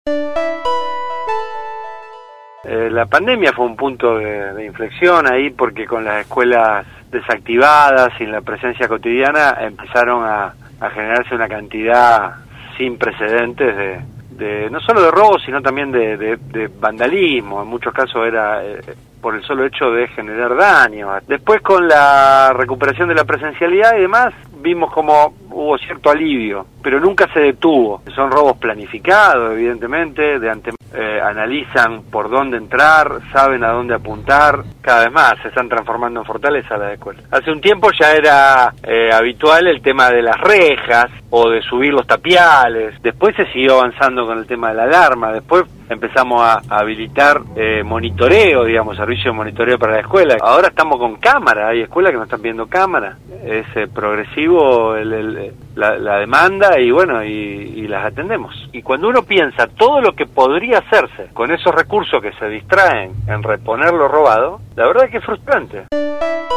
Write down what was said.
La pandemia fue un punto de inflexión ahí, porque con las escuelas desactivadas, sin la presencia cotidiana, empezaron a generarse una cantidad sin precedentes de no solo de robos, sino también de vandalismo. En muchos casos era por el solo hecho de generar daño. Después, con la recuperación de la presencialidad y demás, vimos como hubo cierto alivio, pero nunca se detuvo. Son robos planificados, evidentemente, de antemano. Analizan por dónde entrar, saben a dónde apuntar. Cada vez más se están transformando en fortaleza las escuelas. Hace un tiempo ya era habitual el tema de las rejas o de subir los tapiales. Después se siguió avanzando con el tema de la alarma. Después empezamos a habilitar monitoreo, digamos, servicio de monitoreo para la escuela. Ahora estamos con cámara. Hay escuelas que nos están viendo cámara. Es progresivo la demanda y bueno, y las atendemos. Y cuando uno piensa todo lo que podría hacerse con esos recursos que se distraen en reponer lo robado, la verdad es que es frustrante.